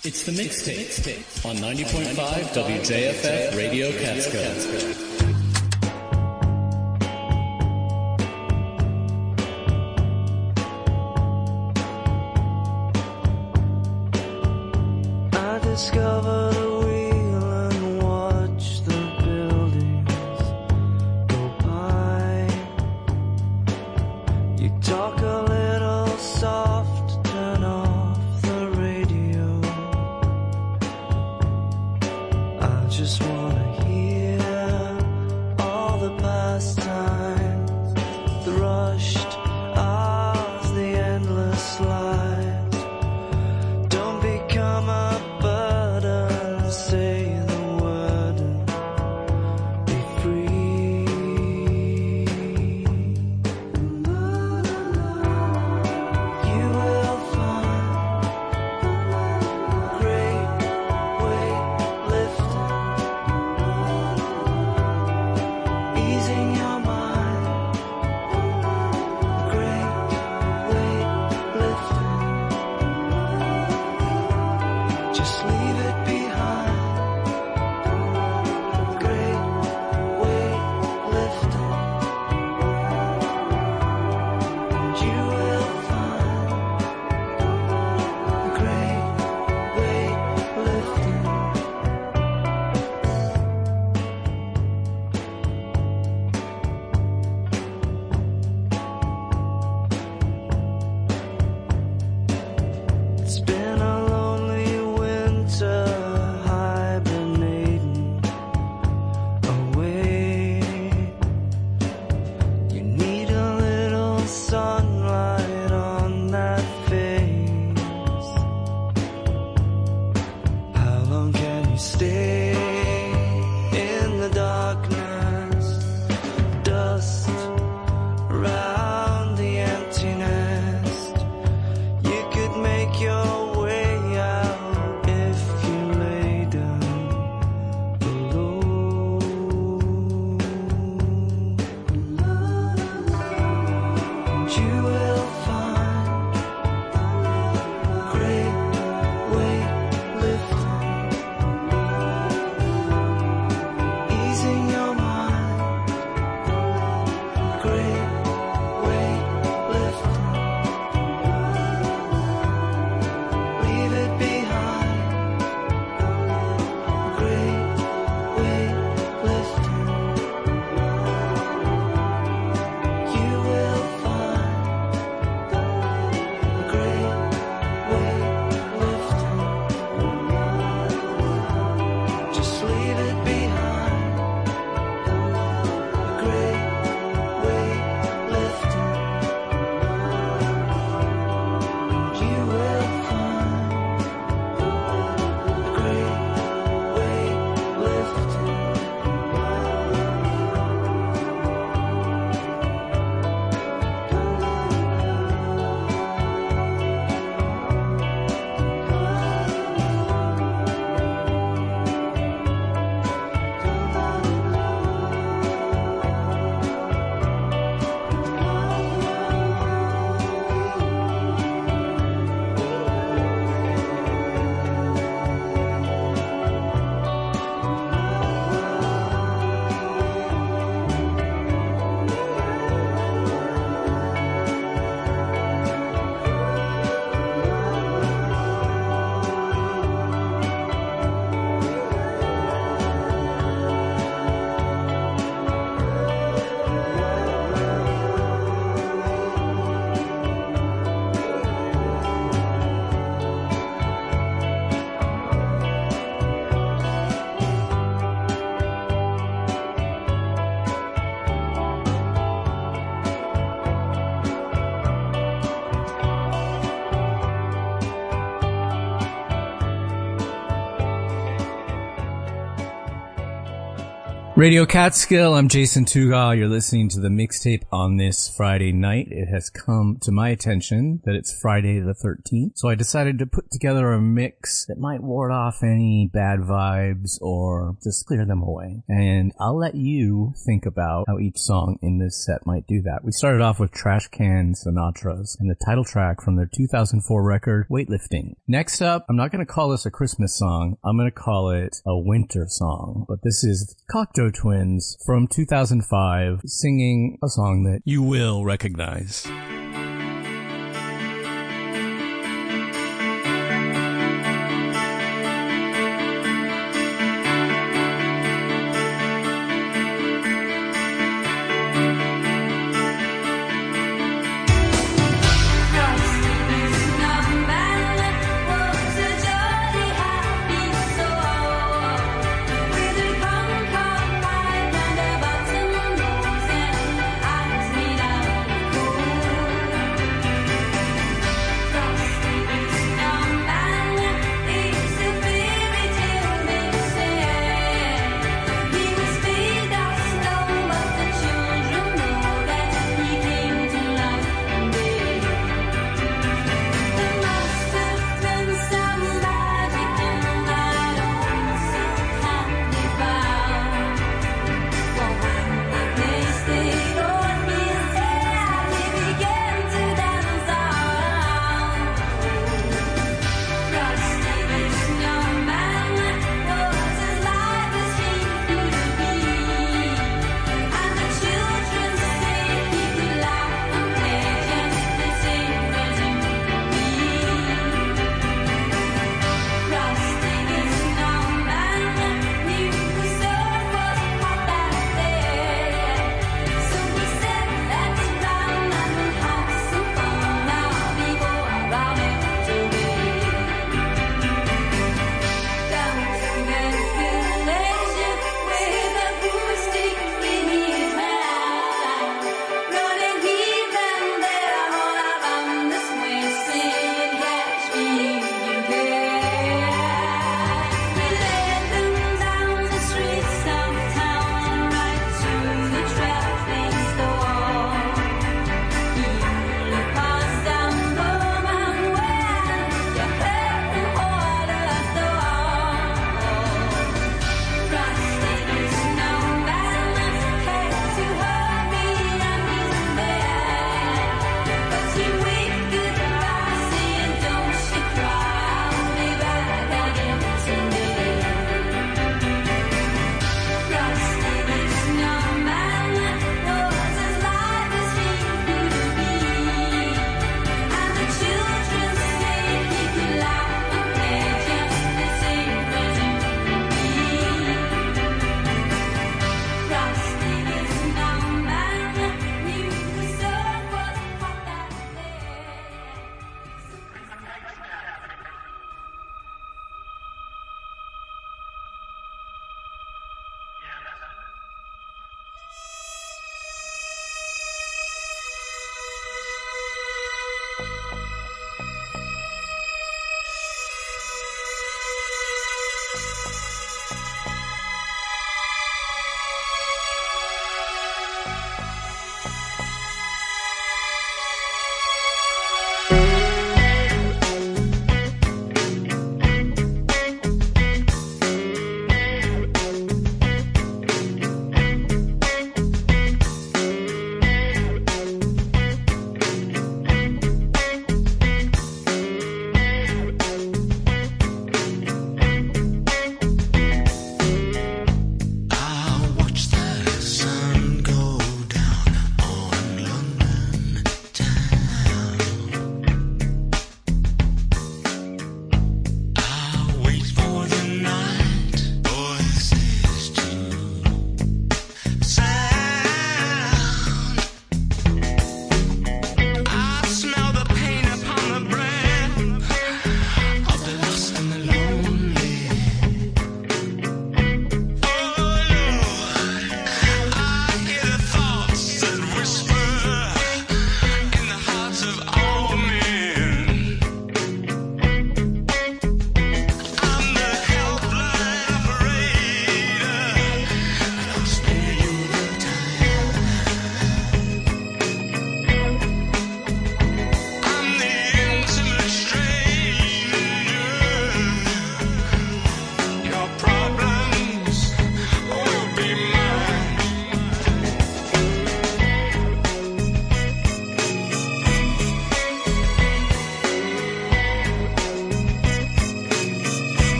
It's the mixtape on 90.5 WJFF Radio Catskill. Discover the wheel and watch the buildings go by. You talk a little soft, turn off the radio. I just wanna hear all the past times, the rushed hours, the endless lives. Don't become a say the word and be free. You will find great weight lifting, easing your mind. Great weight lifting, just leave it behind. It's been a lonely winter, hibernating away. You need a little sunlight on that face. How long can you stay in the darkness? Dust around the empty nest. You could make your way out if you lay down below. And you will find great weight lifting, Radio Catskill, I'm Jason Tugal. You're listening to the mixtape on this Friday night. It has come to my attention that it's Friday the 13th, so I decided to put together a mix that might ward off any bad vibes or just clear them away. And I'll let you think about how each song in this set might do that. We started off with Trash Can Sinatras and the title track from their 2004 record, Weightlifting. Next up, I'm not going to call this a Christmas song. I'm going to call it a winter song. But this is Cocteau Twins from 2005 singing a song that you will recognize. Thank you.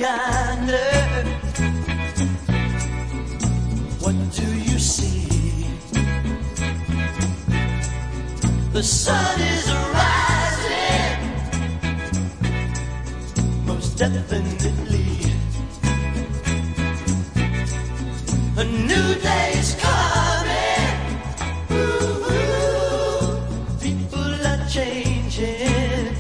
yonder, what do you see? The sun is rising, most definitely. A new day is coming. Ooh, people are changing.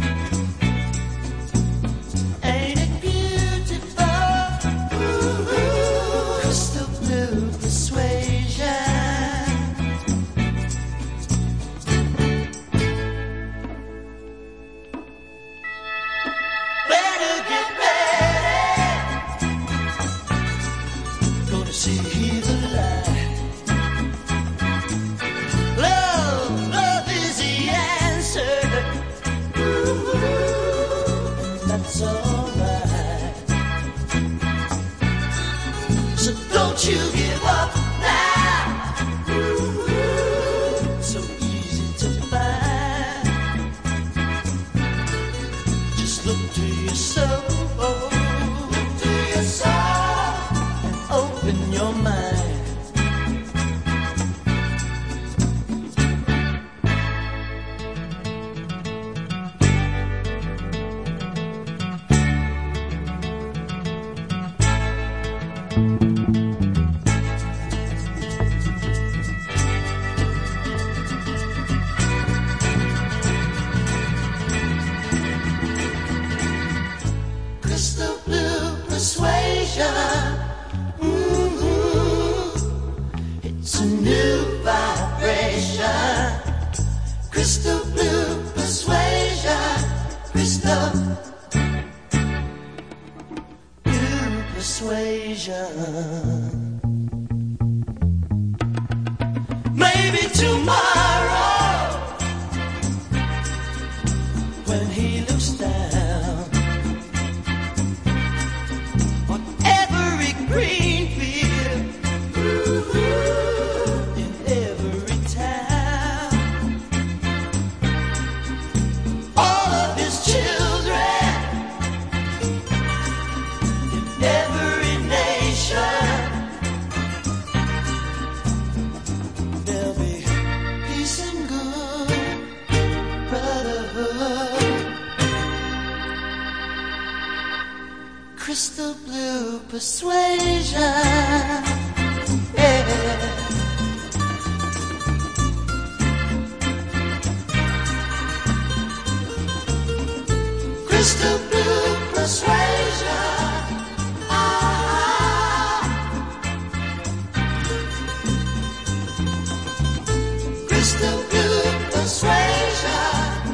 Ain't it beautiful? Ooh, crystal blue persuasion. Better get ready. Gonna see the light. Love is the answer. Ooh, that's alright. So don't you give up now. Ooh, so easy to find. Just look to your soul. Look to your soul and open your mind. Crystal blue persuasion. It's a new vibration. Crystal blue persuasion. Crystal blue persuasion. Maybe tomorrow, when he looks down on every green field, in every town, all of his children, in every nation, there'll be peace and good brotherhood. Crystal blue persuasion. Yeah. Crystal blue persuasion. Crystal blue persuasion.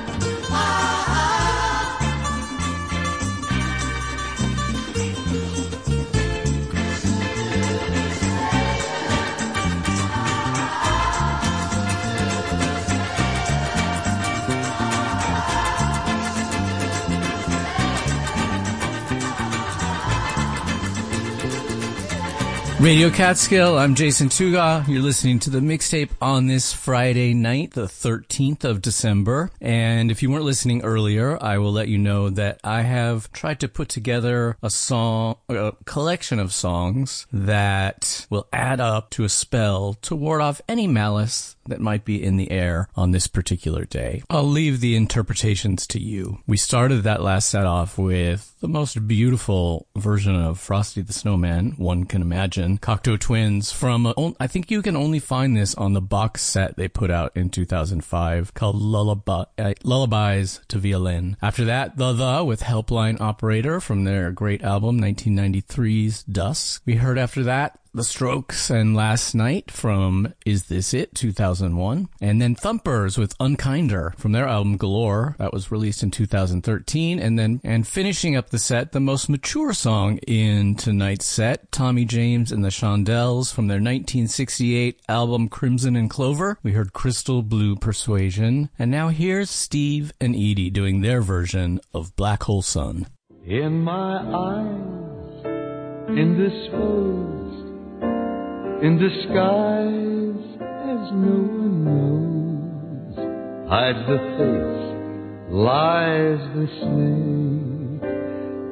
Radio Catskill, I'm Jason Tuga. You're listening to the mixtape on this Friday night, the 13th of December. And if you weren't listening earlier, I will let you know that I have tried to put together a collection of songs that will add up to a spell to ward off any malice that might be in the air on this particular day. I'll leave the interpretations to you. We started that last set off with the most beautiful version of Frosty the Snowman one can imagine. Cocteau Twins from, I think you can only find this on the box set they put out in 2005 called Lullabies to Violin. After that, The with Helpline Operator from their great album 1993's Dusk. We heard after that The Strokes and Last Night from Is This It 2001, and then Thumpers with Unkinder from their album Galore that was released in 2013, and finishing up the set, the most mature song in tonight's set, Tommy James and the Shondells from their 1968 album Crimson and Clover. We heard Crystal Blue Persuasion, and now here's Steve and Edie doing their version of Black Hole Sun. In my eyes, indisposed, in disguise as no one knows, hides the face, lies the snake,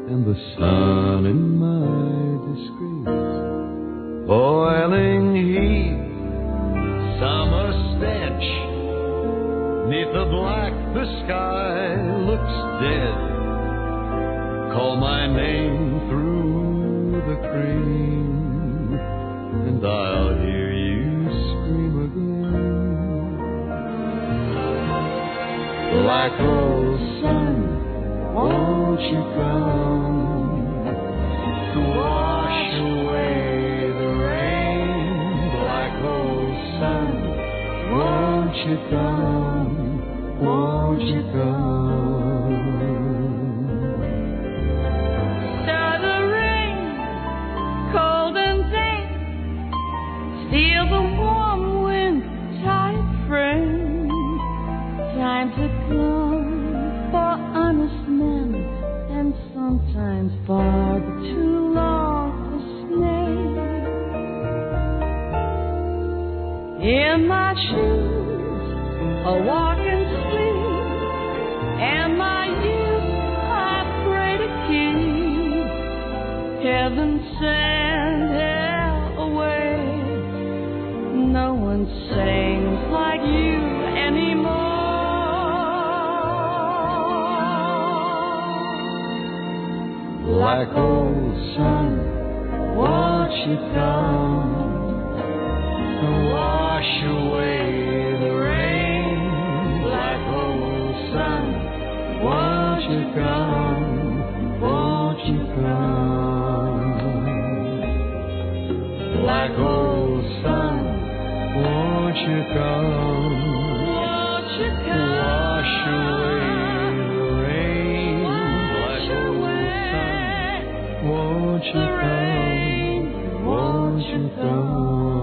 and the sun in my disgrace. Boiling heat, summer stench, 'neath the black the sky looks dead. Call my name through the crane, and I'll hear you scream again. Black hole sun, won't you come to wash away the rain? Black hole sun, won't you come, won't you come? Start the rain, cold and damp, feel the warm wind, tight frame. Time to come for honest men, and sometimes far too long for snakes. In my shoes, a walk and sleep, and my youth I pray to keep. Heaven send hell away. No one sings like you anymore. Black old sun, won't you come and wash away the rain? Black old sun, won't you come, won't you come? Black old sun, won't you come, Won't you come? wash away the rain? Black old sun, won't you come, won't you come?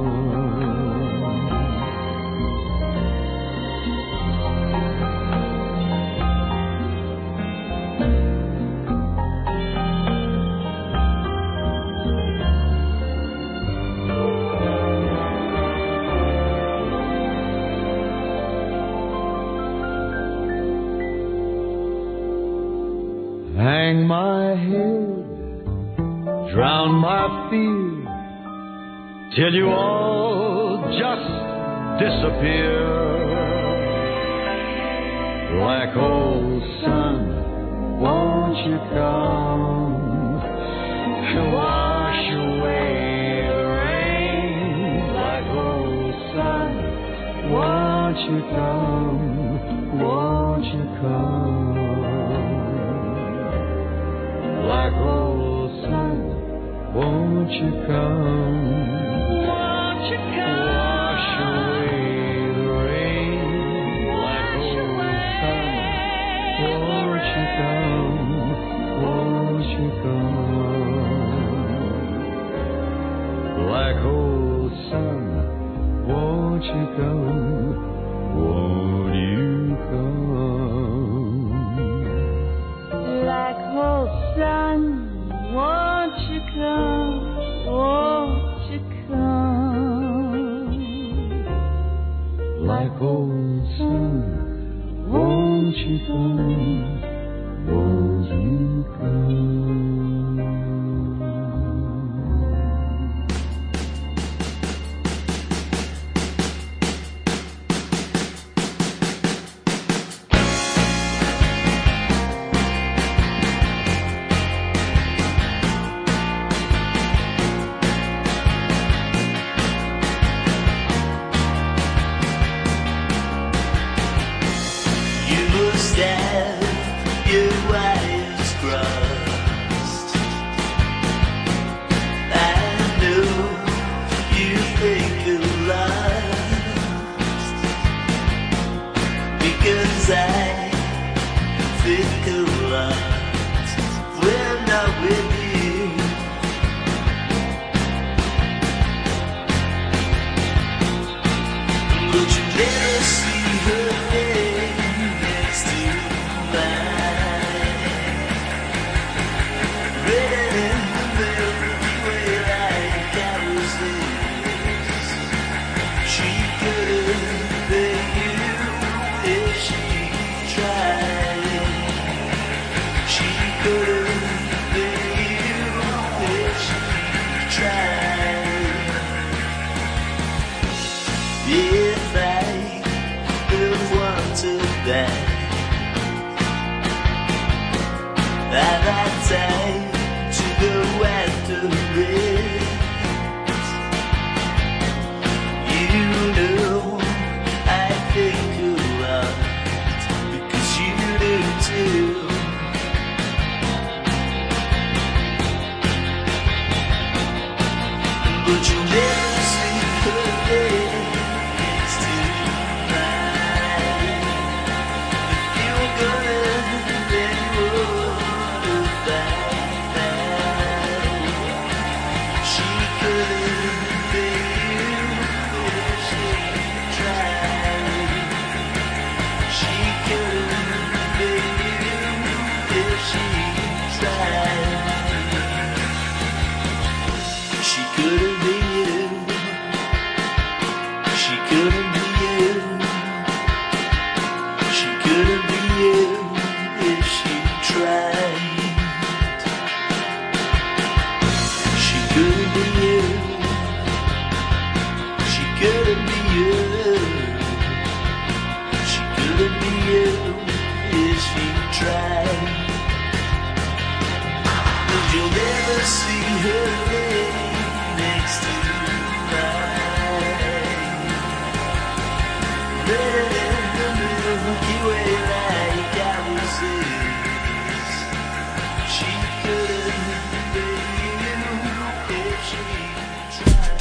Hang my head, drown my fear, till you all just disappear. Black old sun, won't you come and wash away the rain? Black old sun, won't you come, won't you come? Black old sun, won't you come? Won't you come? Wash away the rain. Black old sun, won't you come? Won't you come? Black old sun, won't you come? Won't you come? Black hole sun, won't you come? Won't you come? Black old sun, won't you come? Won't you come? You must have your wires crossed. I know you think a lot, because I think a lot when I'm with you. But you never see her name next to mine, written in the Milky Way like I was his. She couldn't pay you if she tried. I've had time to go after it. You know I think a lot, because you do too. But you'll never see her next to mine. If you're gonna then what about that? She couldn't be you if she tried. She couldn't be you if she tried. She couldn't be you. She couldn't be you. She couldn't be you if she tried. She couldn't be you. She couldn't be you. She couldn't be you if she tried. And you'll never see her name next to mine. Better than the Milky Way like I was his. She couldn't be you if she tried.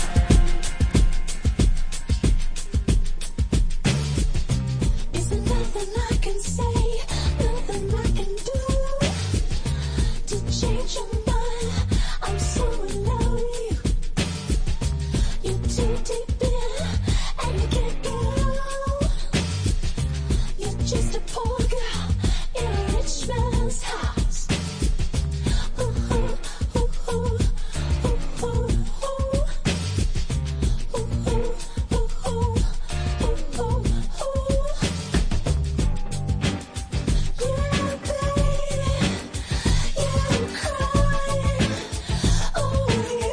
Is there nothing I can say, nothing I can do to change your mind? I'm so in love with you. You're too deep in and you can't get out. You're just a poor girl in a rich man's house. Ooh, ooh, ooh, ooh, ooh, ooh, ooh. Ooh, ooh, ooh, ooh, ooh, ooh, ooh. Yeah, baby, yeah, I'm crying over you.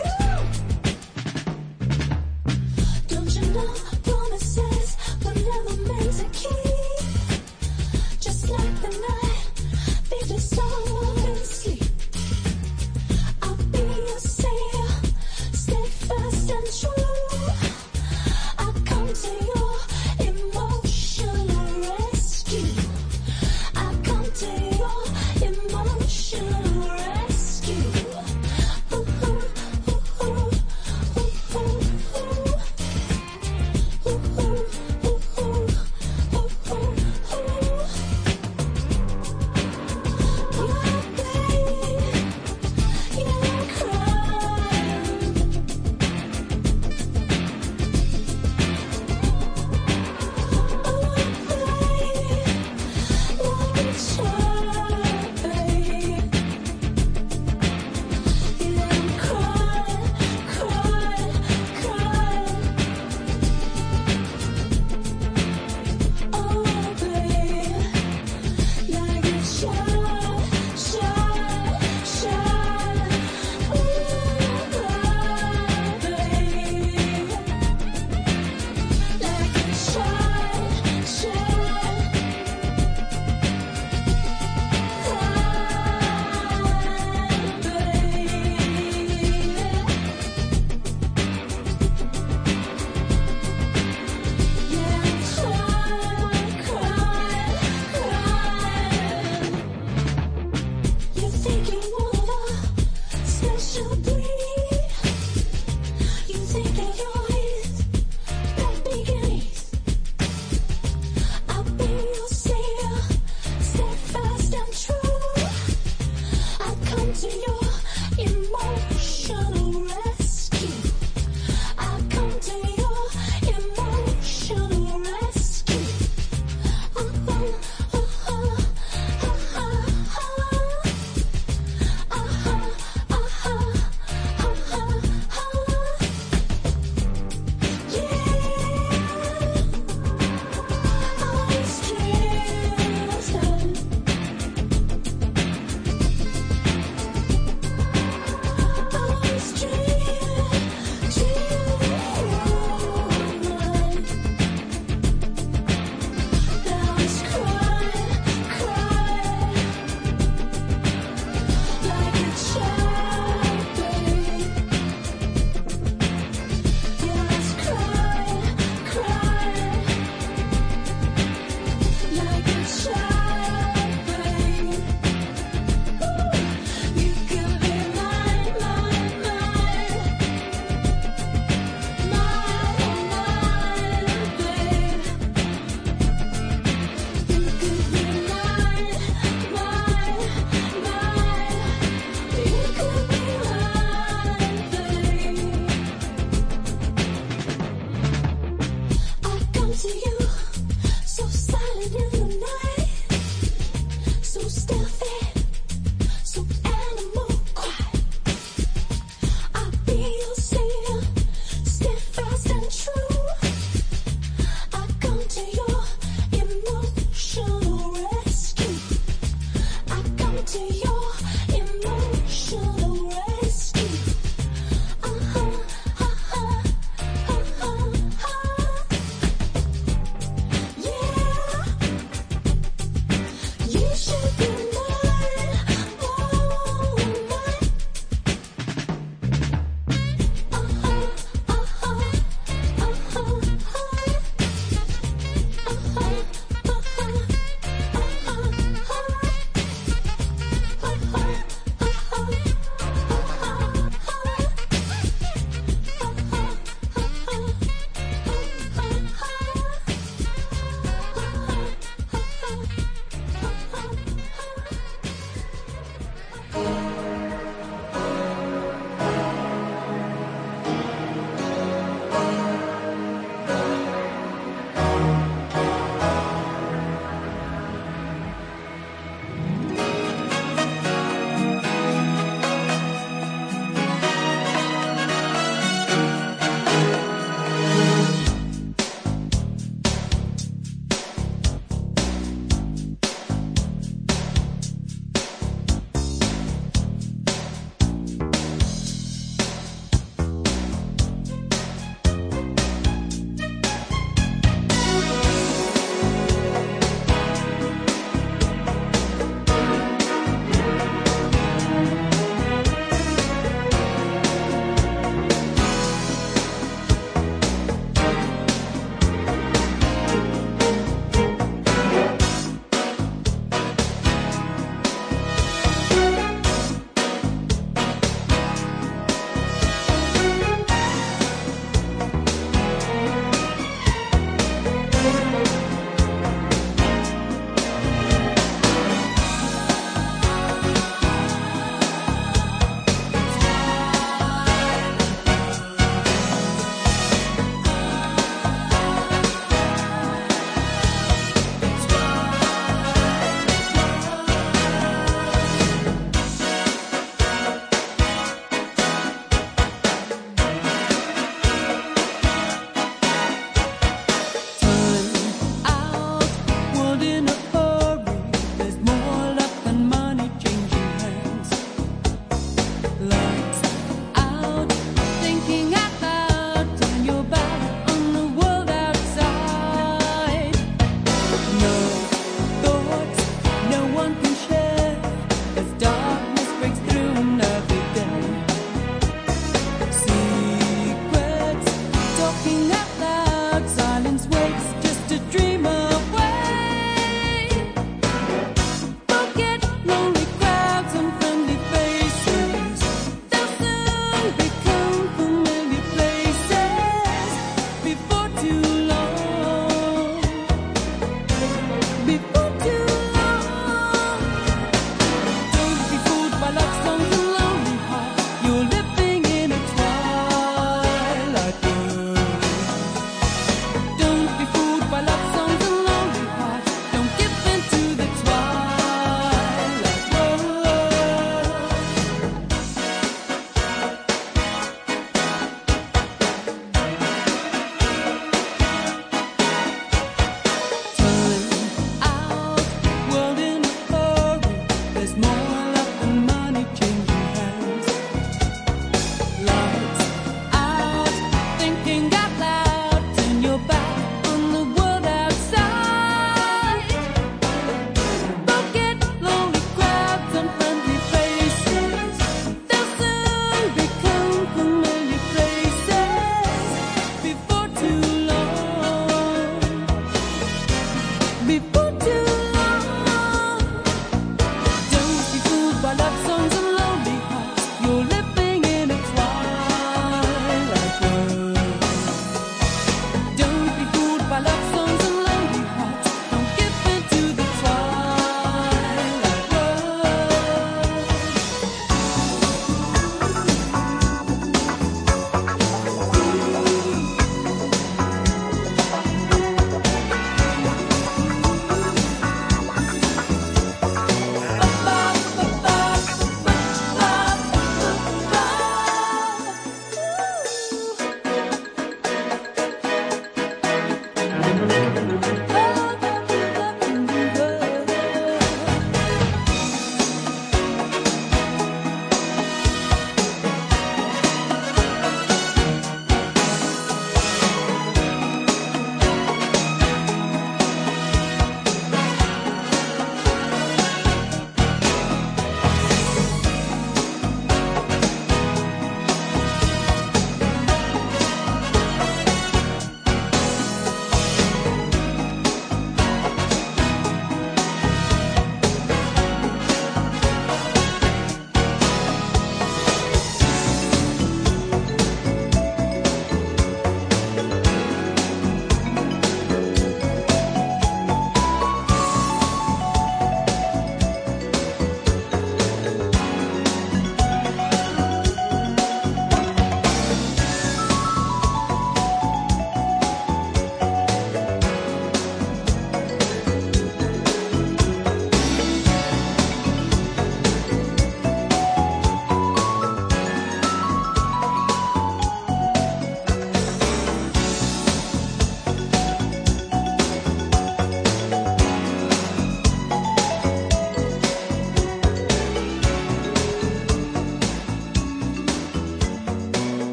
Don't you know promises were never meant to keep? Just like the night they dissolve in sleep. I'll be your savior, steadfast and true. I'll come to your emotional rescue. I'll come to your emotional rescue. Ooh, ooh, ooh, ooh, ooh, ooh, ooh. Ooh, ooh, ooh, ooh, ooh, ooh. Oh, baby, yeah, I'm crying. Oh, baby, let me try, baby. Yeah, I'm crying, crying, crying. Oh, baby, like a child, child, child. Ooh, baby, like a child, child.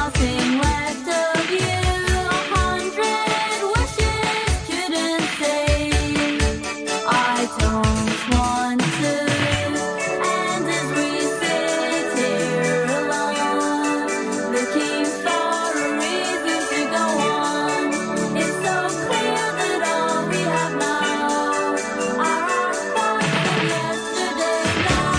nothing left of you. 100 wishes couldn't say I don't want to. And as we sit here alone, looking for a reason to go on, it's so clear that all we have now are our thoughts from yesterday's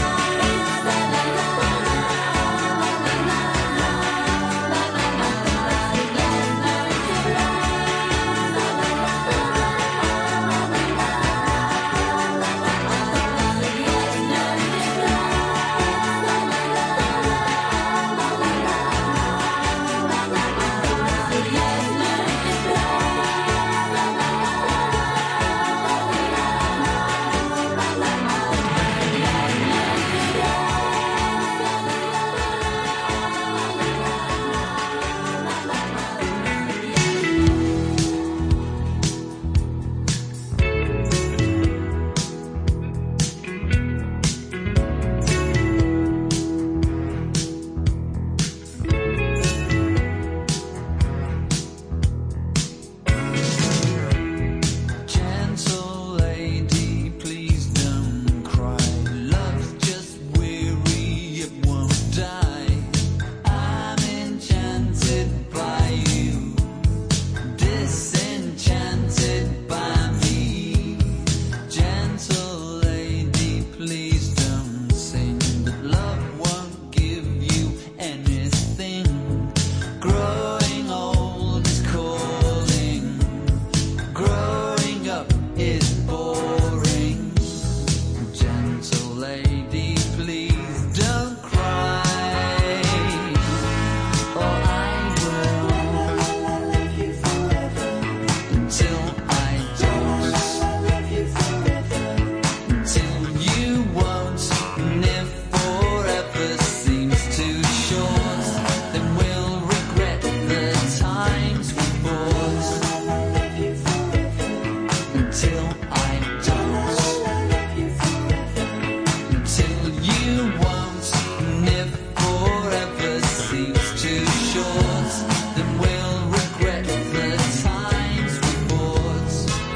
Gentle lady, please don't cry. Love's just weary, it won't die. I'm enchanted by you, disenchanted by me. Gentle lady, please don't sing that love won't give you anything. Growing old is calling. Growing up is boring. Gentle lady, please don't cry, or I will until I don't, until you won't. And if forever seems too short, then we'll regret the times we bought. Until I don't, until you won't. And if forever seems too short, then we'll regret the times we bought.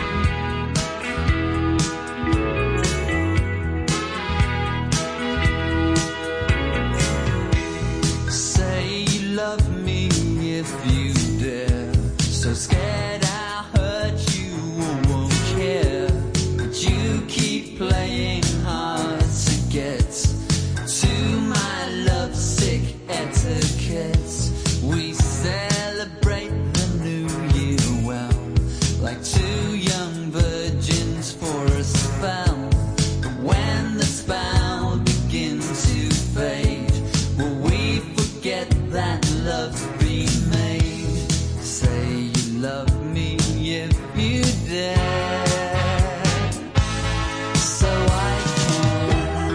Say you love me if you dare. So scared I'll hurt you or won't care. But you keep playing hard to get to my lovesick etiquette. We celebrate the new year well, like two young virgins for a spell. But when the spell begins to fade, will we forget that love's been made? Say you love me if you dare, so I can,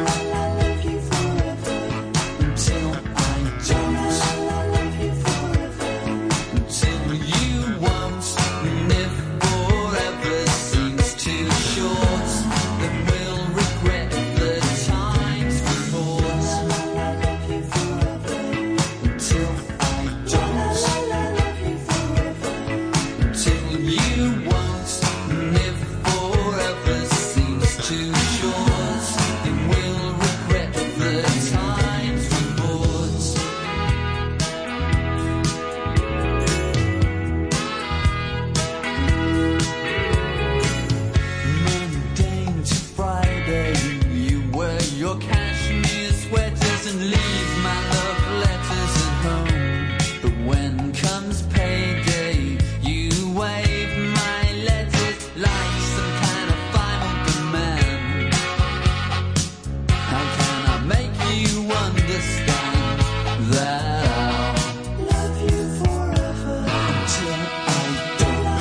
until I don't, until you won't. And if forever seems too short, then we'll regret the times we bought. Until I don't, until you won't. And if forever seems too short, then we'll regret the times we bought. Monday to Friday, you wear your cashmere sweaters and leave my love letters at home. But when comes payday, you wave my letters like some kind of final demand. How can I make you understand that I'll love you forever until I don't,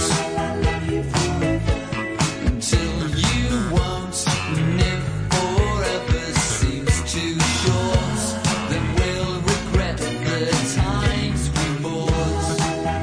until you won't. And if forever seems too short, then we'll regret the times we bought.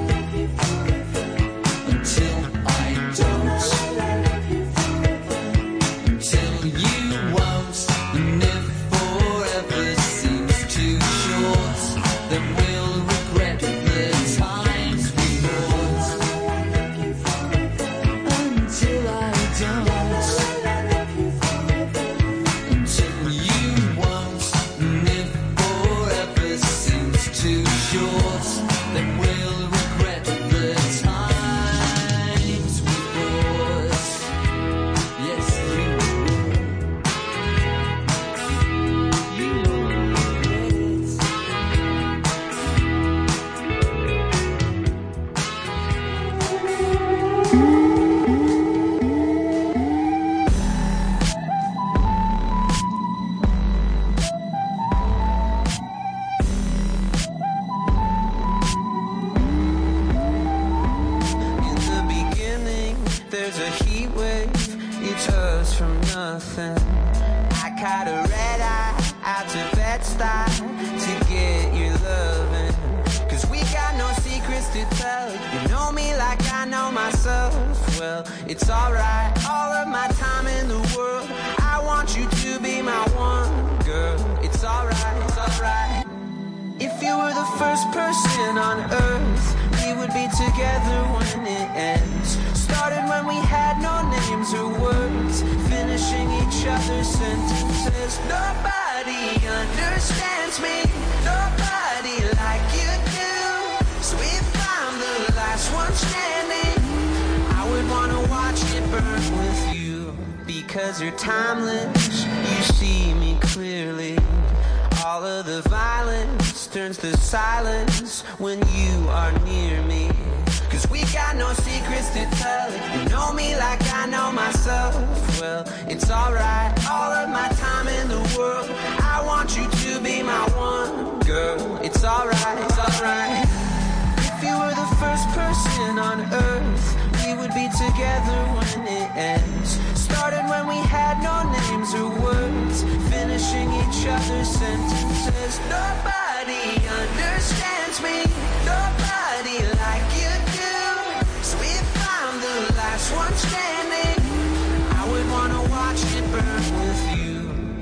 something. I caught a red eye out to Bed-Stuy to get your loving. 'Cause we got no secrets to tell. You know me like I know myself. Well, it's alright, all of my time in the world. I want you to be my one, girl. It's alright, it's alright. If you were the first person on earth, we would be together when it ends. Started when we had no names or words, finishing each other's sentences. Nobody understands me, nobody like you do. So if I'm the last one standing, I would wanna watch it burn with you. Because you're timeless, you see me clearly. All of the violence turns to silence when you are near me. 'Cause we got no secrets to tell. You know me like I know myself. Well, it's alright, all of my time in the world. I want you to be my one, girl. It's alright, it's alright. If you were the first person on earth, we would be together when it ends. Started when we had no names or words, finishing each other's sentences. Nobody understands me, nobody like you do. So if I'm the last one standing, I would wanna watch it burn with you.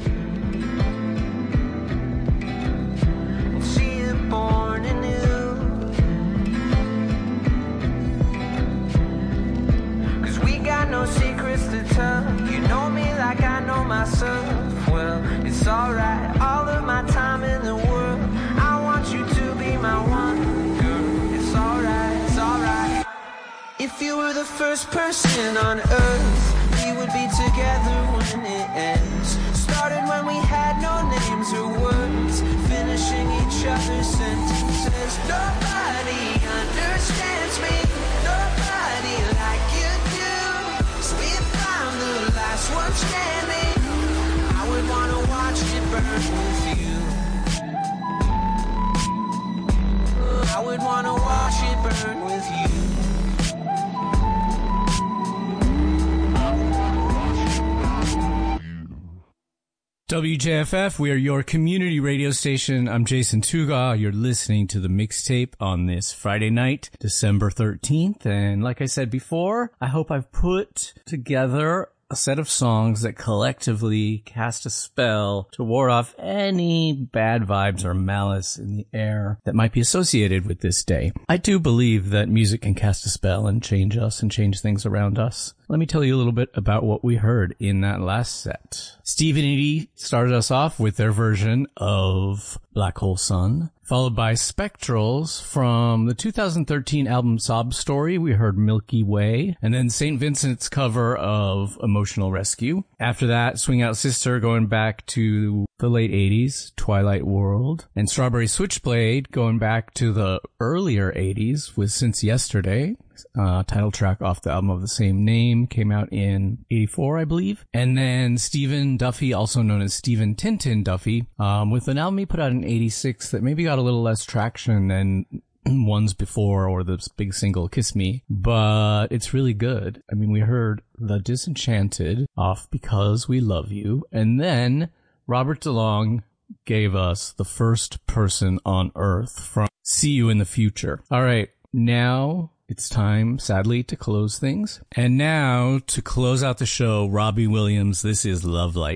And see it born anew. 'Cause we got no secrets to tell. You know me like I know myself. Well, it's alright, all of my time in the world. I want you to be my one, girl. It's alright, it's alright. If you were the first person on earth, we would be together when it ends. Started when we had no names or words, finishing each other's sentences. Nobody understands me, nobody like you do. So if I'm the last one standing, I would wanna watch it burn with you. I would wanna watch it burn with you. WJFF, we are your community radio station. I'm Jason Tuga. You're listening to the mixtape on this Friday night, December 13th. And like I said before, I hope I've put together a set of songs that collectively cast a spell to ward off any bad vibes or malice in the air that might be associated with this day. I do believe that music can cast a spell and change us and change things around us. Let me tell you a little bit about what we heard in that last set. Steve and Edie started us off with their version of Black Hole Sun, followed by Spectrals from the 2013 album Sob Story. We heard Milky Way, and then St. Vincent's cover of Emotional Rescue. After that, Swing Out Sister going back to the late 80s, Twilight World, and Strawberry Switchblade going back to the earlier 80s with Since Yesterday. Title track off the album of the same name, came out in 84, I believe. And then Stephen Duffy, also known as Stephen Tintin Duffy, with an album he put out in 86 that maybe got a little less traction than ones before or the big single Kiss Me, but it's really good. I mean, we heard The Disenchanted off Because We Love You, and then Robert DeLong gave us The First Person on Earth from See You in the Future. All right, now it's time, sadly, to close things. And now, to close out the show, Robbie Williams, this is Love Light.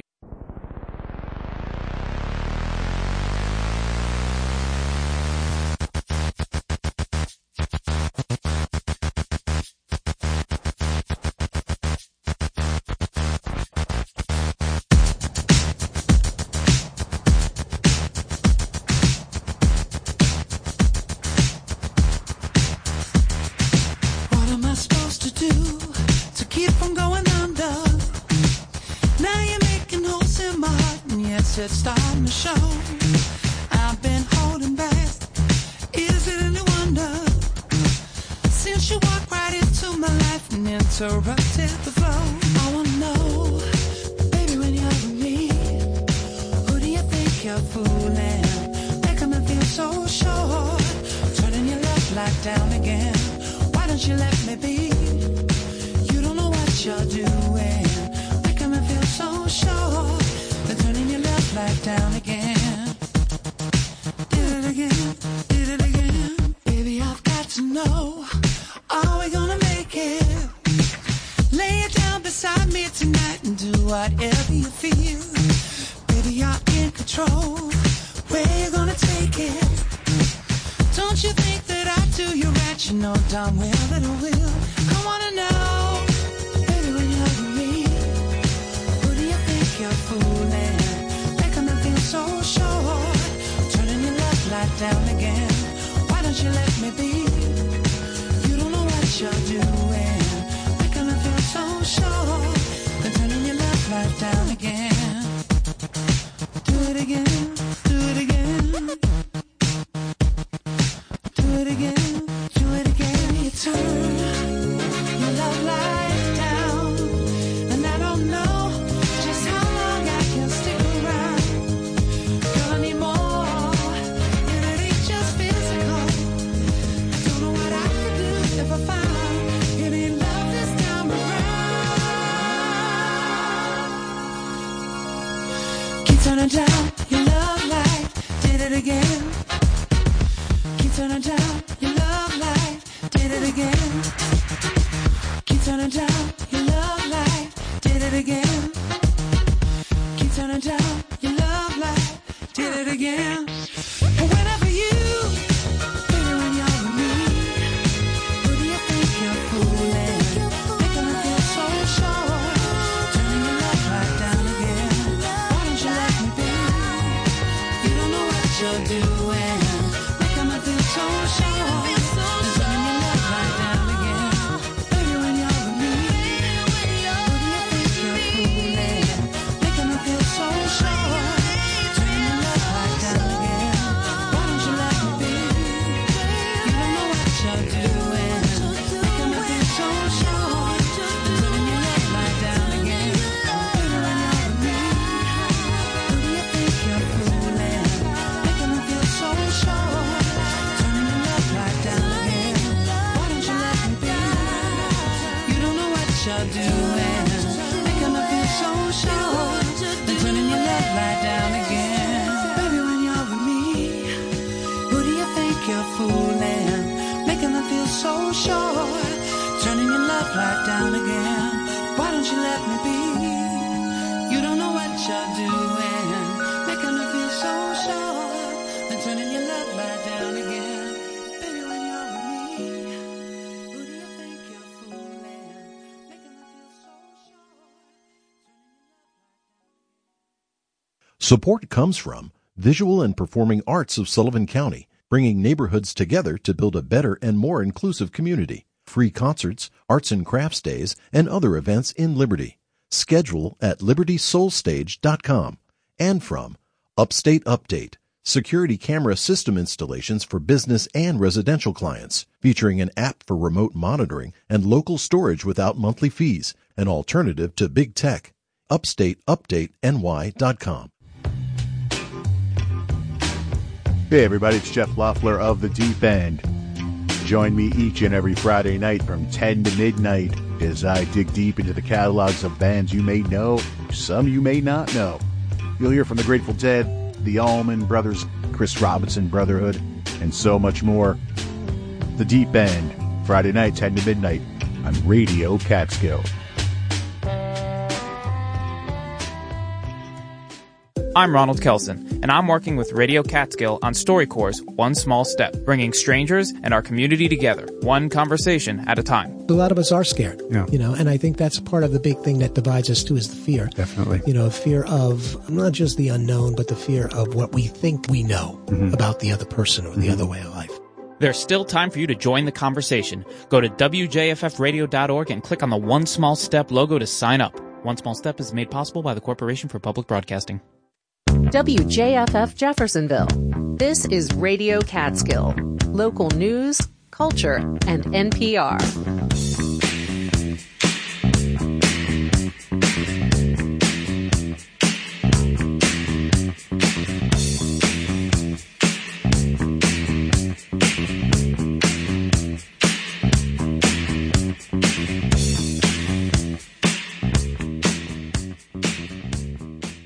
What am I supposed to do to keep from going under? Now you're making holes in my heart, and yes, it's starting to show. I've been holding back. Is it any wonder? Since you walked right into my life and interrupted the flow, I wanna know, baby, when you're with me, who do you think you're fooling? Making me feel so sure, turning your love light down again. Why don't you let me be? You don't know what you're doing, making me feel so sure. Then turning your love light down again. Did it again, did it again. Baby, I've got to know, are we gonna make it? Lay it down beside me tonight and do whatever you feel. Baby, you're in control. Where you gonna take it? Don't you think that I do you right? You know darn well that I will. I wanna know, baby, when you're with me, who do you think you're fooling? Making me feel so sure. Turning your love light down again. Why don't you let me be? You don't know what you're doing. Making me feel so sure. Then turning your love light down again. Do it again, do it again. Do it again, do it again. You turn your love light down, and I don't know just how long I can stick around. Girl, I need more. It ain't just physical. I don't know what I could do if I found you need love this time around. Keep turning down your love light. Did it again. Keep turning down your love light. Did it again. Keep turning down your love light. Did it again. Keep turning down your love light. Did it again. Whenever you, baby, when you're with me, who do you think you're fooling? Making me feel so sure. Turning your love light down again. Why don't you let me be? You don't know what you're doing. Making me feel so sure. Turning your love light down again. Baby, when you're with me, who do you think you're fooling? Making me feel so sure. Turning your love light down again. Why don't you let me be? You don't know what you're doing. Making me feel so sure. Turning your love light down again. Baby, when you're with me, who do you think you're fooling? Making me feel so sure. Turning your love light down again. Why don't you let me be? You don't know what you're doing. Making me feel so sure. Then turning your love light down again. Baby, when you're with me, who do you think you're fooling? Making me feel so sure. Turning your love light down again. Why don't you let me be? You don't know what you're doing. Making me feel so sure. Then turning your love light down again. Baby, when you're with me, who do you think you're fooling? Making me feel so sure. Support comes from Visual and Performing Arts of Sullivan County, bringing neighborhoods together to build a better and more inclusive community. Free concerts, arts and crafts days, and other events in Liberty. Schedule at libertysoulstage.com. And from Upstate Update, security camera system installations for business and residential clients, featuring an app for remote monitoring and local storage without monthly fees, an alternative to big tech. UpstateUpdateNY.com. Hey everybody, it's Jeff Loeffler of The Deep End. Join me each and every Friday night from 10 to midnight as I dig deep into the catalogs of bands you may know, some you may not know. You'll hear from the Grateful Dead, the Allman Brothers, Chris Robinson Brotherhood, and so much more. The Deep End, Friday night, 10 to midnight on Radio Catskill. I'm Ronald Kelson, and I'm working with Radio Catskill on StoryCorps' One Small Step, bringing strangers and our community together, one conversation at a time. A lot of us are scared, Yeah. and I think that's part of the big thing that divides us too is the fear. Definitely. Fear of not just the unknown, but the fear of what we think we know about the other person or the other way of life. There's still time for you to join the conversation. Go to WJFFradio.org and click on the One Small Step logo to sign up. One Small Step is made possible by the Corporation for Public Broadcasting. WJFF Jeffersonville. This is Radio Catskill. Local news, culture, and NPR.